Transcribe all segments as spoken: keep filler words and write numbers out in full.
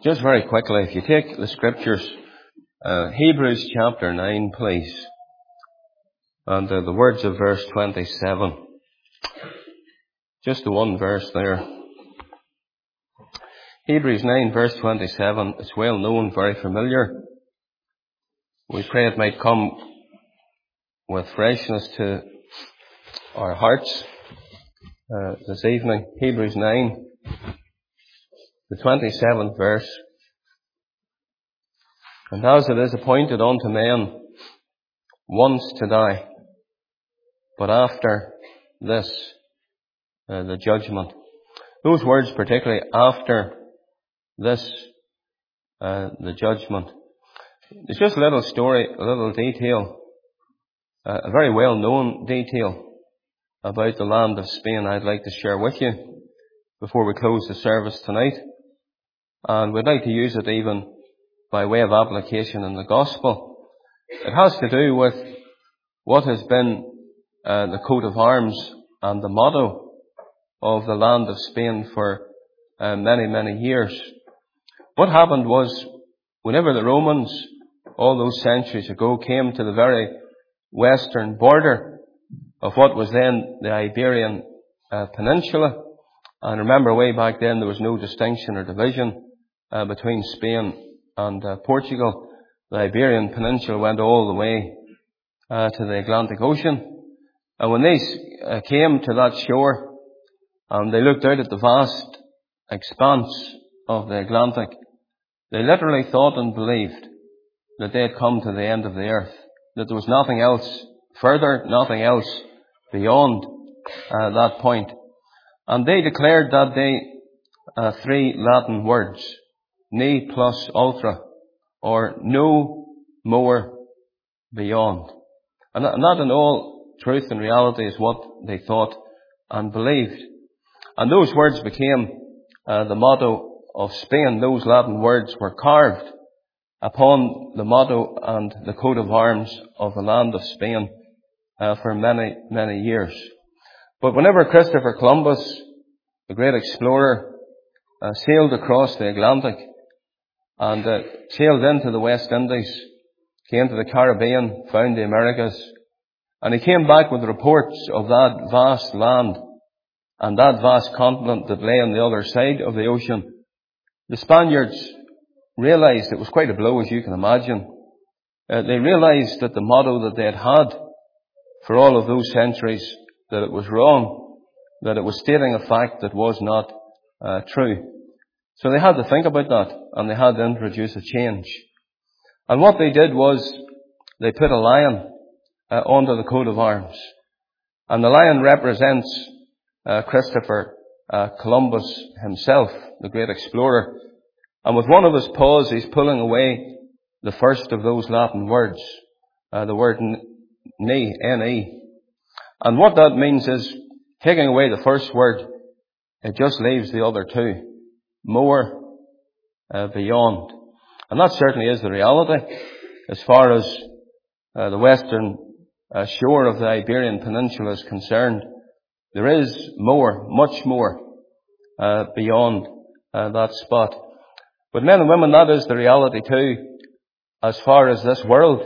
Just very quickly, if you take the scriptures, uh, Hebrews chapter nine, please, and uh, the words of verse twenty-seven. Just the one verse there. Hebrews nine, verse twenty-seven. It's well known, very familiar. We pray it might come with freshness to our hearts uh, this evening. Hebrews nine, the twenty-seventh verse. And as it is appointed unto men once to die, but after this, uh, the judgment. Those words particularly, after this, uh, the judgment. It's just a little story, a little detail, uh, a very well-known detail about the land of Spain I'd like to share with you before we close the service tonight. And we'd like to use it even by way of application in the gospel. It has to do with what has been uh, the coat of arms and the motto of the land of Spain for uh, many, many years. What happened was, whenever the Romans, all those centuries ago, came to the very western border of what was then the Iberian uh, Peninsula, and remember way back then there was no distinction or division uh, between Spain and uh, Portugal. The Iberian Peninsula went all the way uh, to the Atlantic Ocean. And when they uh, came to that shore, and they looked out at the vast expanse of the Atlantic, they literally thought and believed that they had come to the end of the earth, that there was nothing else further, nothing else beyond uh, that point. And they declared that day uh, three Latin words, ne plus ultra, or no more beyond. And that in all truth and reality is what they thought and believed. And those words became uh, the motto of Spain. Those Latin words were carved upon the motto and the coat of arms of the land of Spain uh, for many, many years. But whenever Christopher Columbus, the great explorer, uh, sailed across the Atlantic and uh, sailed into the West Indies, came to the Caribbean, found the Americas, and he came back with reports of that vast land and that vast continent that lay on the other side of the ocean. The Spaniards realized it was quite a blow, as you can imagine. Uh, they realized that the motto that they had had for all of those centuries, that it was wrong, that it was stating a fact that was not uh, true. So they had to think about that, and they had to introduce a change. And what they did was they put a lion uh, onto the coat of arms. And the lion represents uh, Christopher uh, Columbus himself, the great explorer. And with one of his paws, he's pulling away the first of those Latin words, uh, the word ne, N-E. And what that means is, taking away the first word, it just leaves the other two. More, uh, beyond. And that certainly is the reality as far as uh, the western uh, shore of the Iberian Peninsula is concerned. There is more, much more, uh, beyond uh, that spot. But men and women, that is the reality too, as far as this world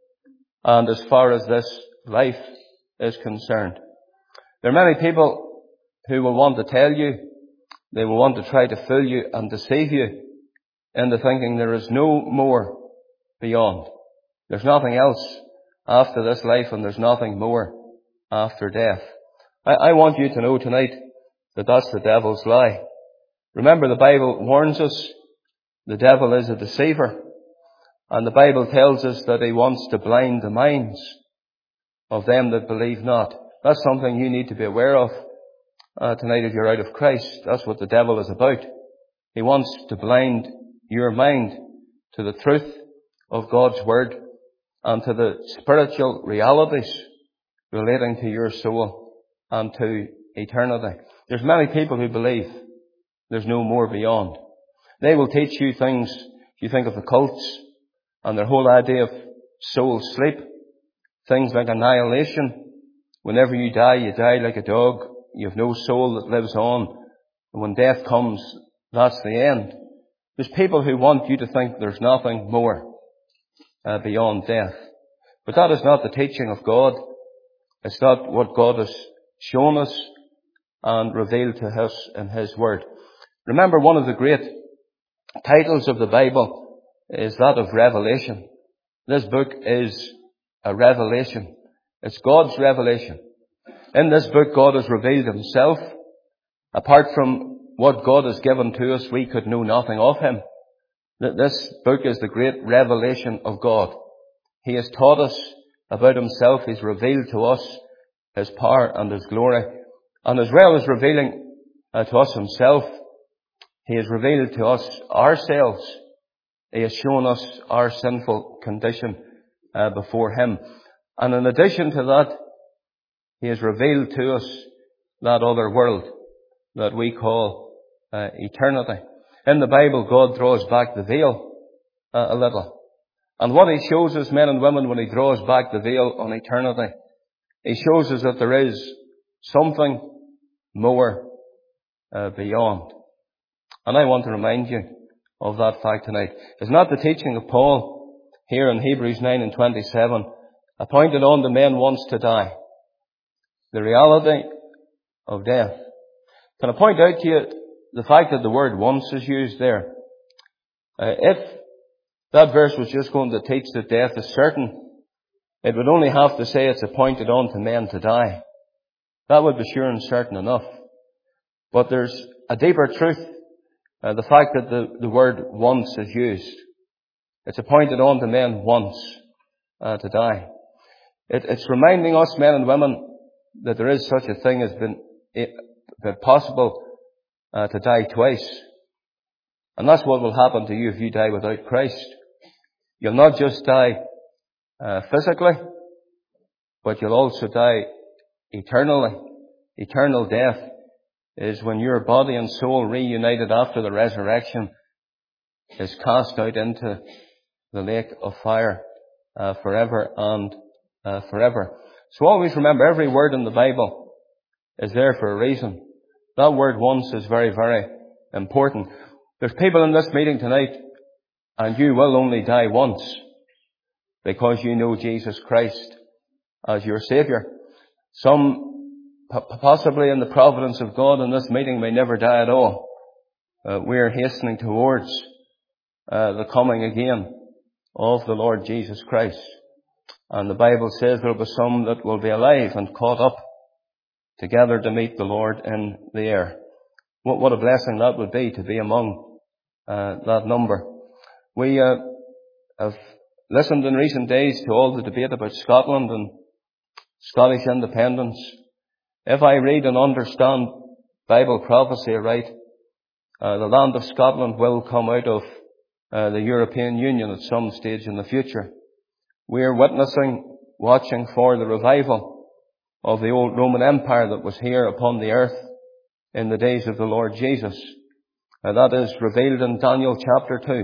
and as far as this life is concerned. There are many people who will want to tell you, they will want to try to fool you and deceive you into thinking there is no more beyond. There's nothing else after this life, and there's nothing more after death. I, I want you to know tonight that that's the devil's lie. Remember, the Bible warns us the devil is a deceiver, and the Bible tells us that he wants to blind the minds of them that believe not. That's something you need to be aware of uh, tonight if you're out of Christ. That's what the devil is about. He wants to blind your mind to the truth of God's Word and to the spiritual realities relating to your soul and to eternity. There's many people who believe there's no more beyond. They will teach you things, if you think of the cults and their whole idea of soul sleep, things like annihilation. Whenever you die, you die like a dog. You have no soul that lives on. And when death comes, that's the end. There's people who want you to think there's nothing more uh, beyond death. But that is not the teaching of God. It's not what God has shown us and revealed to us in His Word. Remember, one of the great titles of the Bible is that of Revelation. This book is a revelation. It's God's revelation. In this book, God has revealed Himself. Apart from what God has given to us, we could know nothing of Him. This book is the great revelation of God. He has taught us about Himself. He's revealed to us His power and His glory. And as well as revealing uh, to us Himself, He has revealed to us ourselves. He has shown us our sinful condition uh, before Him. And in addition to that, He has revealed to us that other world that we call uh, eternity. In the Bible, God draws back the veil uh, a little. And what He shows us, men and women, when He draws back the veil on eternity, He shows us that there is something more uh, beyond. And I want to remind you of that fact tonight. It's not the teaching of Paul here in Hebrews nine and twenty-seven, appointed unto men once to die. The reality of death. Can I point out to you the fact that the word once is used there? Uh, if that verse was just going to teach that death is certain, it would only have to say it's appointed unto men to die. That would be sure and certain enough. But there's a deeper truth. Uh, the fact that the, the word once is used. It's appointed unto men once uh, to die. It, it's reminding us, men and women, that there is such a thing as been it, been possible uh, to die twice. And that's what will happen to you if you die without Christ. You'll not just die uh, physically, but you'll also die eternally. Eternal death is when your body and soul, reunited after the resurrection, is cast out into the lake of fire uh, forever and uh, forever. So always remember, every word in the Bible is there for a reason. That word once is very, very important. There's people in this meeting tonight, and you will only die once because you know Jesus Christ as your Saviour. Some possibly in the providence of God in this meeting may never die at all. Uh, we are hastening towards uh, the coming again of the Lord Jesus Christ. And the Bible says there will be some that will be alive and caught up together to meet the Lord in the air. What, what a blessing that would be to be among uh, that number. We uh, have listened in recent days to all the debate about Scotland and Scottish independence. If I read and understand Bible prophecy right, uh, the land of Scotland will come out of uh, the European Union at some stage in the future. We are witnessing, watching for the revival of the old Roman Empire that was here upon the earth in the days of the Lord Jesus. Uh, that is revealed in Daniel chapter two.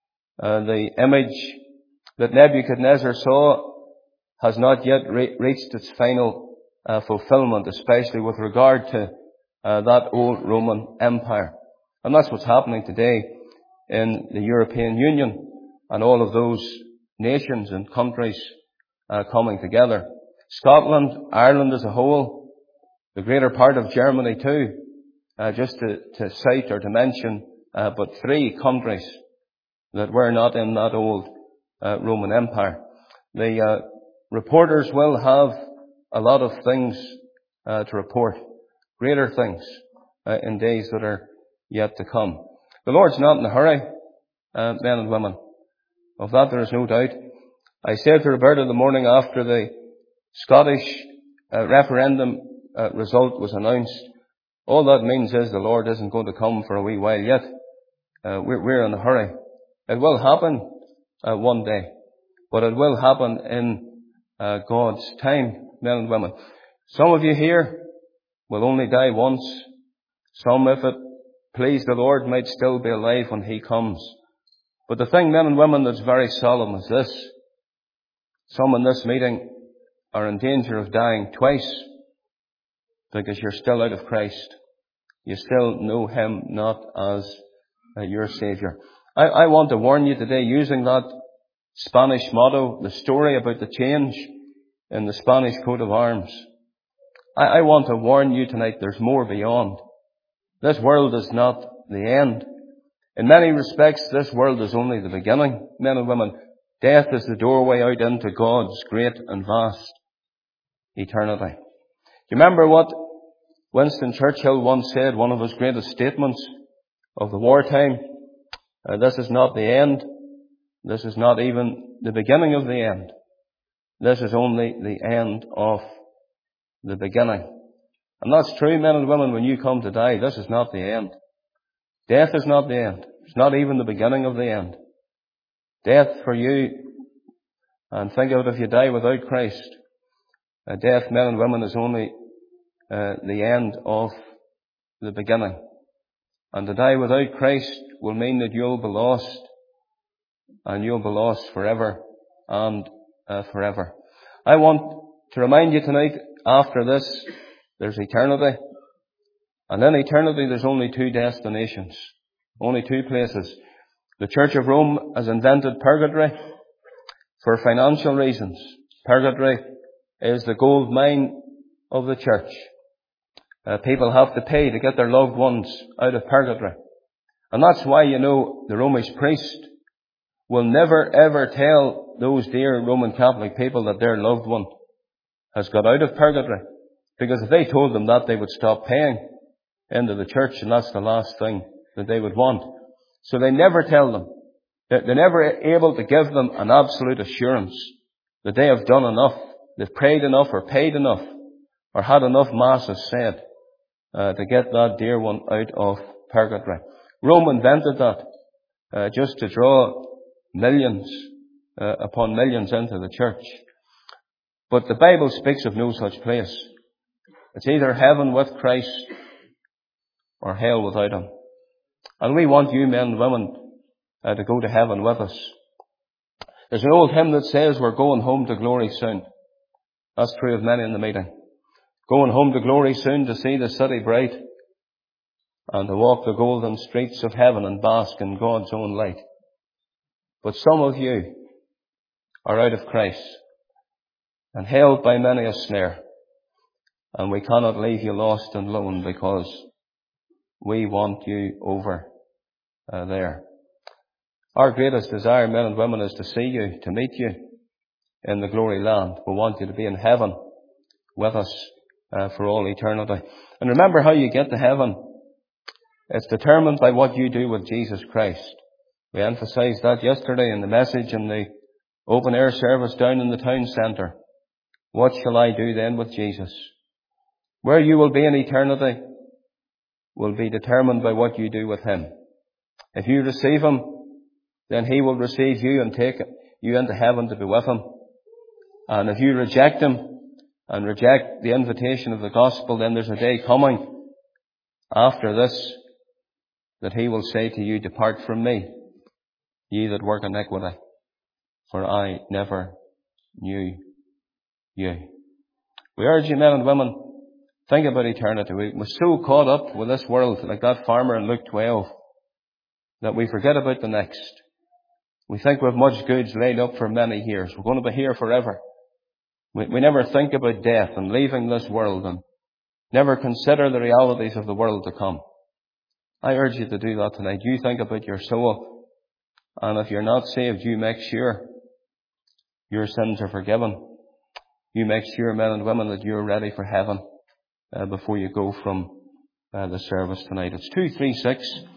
Uh, the image that Nebuchadnezzar saw has not yet re- reached its final Uh, fulfillment, especially with regard to uh, that old Roman Empire. And that's what's happening today in the European Union and all of those nations and countries uh, coming together. Scotland, Ireland as a whole, the greater part of Germany too, uh, just to, to cite or to mention uh, but three countries that were not in that old uh, Roman Empire. The uh, reporters will have a lot of things uh, to report, greater things uh, in days that are yet to come. The Lord's not in a hurry, uh, men and women. Of that there is no doubt. I said to Roberta the morning after the Scottish uh, referendum uh, result was announced, all that means is the Lord isn't going to come for a wee while yet. Uh, we're, we're in a hurry. It will happen uh, one day, but it will happen in uh, God's time. Men and women. Some of you here will only die once. Some, if it please the Lord, might still be alive when He comes. But the thing, men and women, that's very solemn is this. Some in this meeting are in danger of dying twice because you're still out of Christ. You still know Him not as uh, your Saviour. I, I want to warn you today, using that Spanish motto, the story about the change in the Spanish coat of arms. I, I want to warn you tonight, there's more beyond. This world is not the end. In many respects, this world is only the beginning, men and women. Death is the doorway out into God's great and vast eternity. Do you remember what Winston Churchill once said, one of his greatest statements of the wartime? Uh, this is not the end. This is not even the beginning of the end. This is only the end of the beginning. And that's true, men and women, when you come to die. This is not the end. Death is not the end. It's not even the beginning of the end. Death for you, and think of it, if you die without Christ, uh, death, men and women, is only uh, the end of the beginning. And to die without Christ will mean that you'll be lost, and you'll be lost forever and uh, forever. I want to remind you tonight, after this, there's eternity. And in eternity, there's only two destinations, only two places. The Church of Rome has invented purgatory for financial reasons. Purgatory is the gold mine of the church. Uh, people have to pay to get their loved ones out of purgatory. And that's why, you know, the Romish priest will never ever tell those dear Roman Catholic people that their loved one has got out of purgatory. Because if they told them that, they would stop paying into the church, and that's the last thing that they would want. So they never tell them. They're never able to give them an absolute assurance that they have done enough, they've prayed enough or paid enough or had enough masses said uh, to get that dear one out of purgatory. Rome invented that uh, just to draw millions uh, upon millions into the church. But the Bible speaks of no such place. It's either heaven with Christ or hell without Him. And we want you men and women uh, to go to heaven with us. There's an old hymn that says we're going home to glory soon. That's true of many in the meeting. Going home to glory soon, to see the city bright and to walk the golden streets of heaven and bask in God's own light. But some of you are out of Christ and held by many a snare, and we cannot leave you lost and lone, because we want you over uh, there. Our greatest desire, men and women, is to see you, to meet you in the glory land. We want you to be in heaven with us uh, for all eternity. And remember how you get to heaven. It's determined by what you do with Jesus Christ. We emphasized that yesterday in the message in the open air service down in the town centre. What shall I do then with Jesus? Where you will be in eternity will be determined by what you do with Him. If you receive Him, then He will receive you and take you into heaven to be with Him. And if you reject Him and reject the invitation of the gospel, then there's a day coming after this that He will say to you, "Depart from me, ye that work iniquity, for I never knew you." We urge you, men and women, think about eternity. We're so caught up with this world, like that farmer in Luke twelve, that we forget about the next. We think we have much goods laid up for many years. We're going to be here forever. We, we never think about death and leaving this world, and never consider the realities of the world to come. I urge you to do that tonight. You think about your soul, and if you're not saved, you make sure your sins are forgiven. You make sure, men and women, that you're ready for heaven uh, before you go from uh, the service tonight. It's two three six.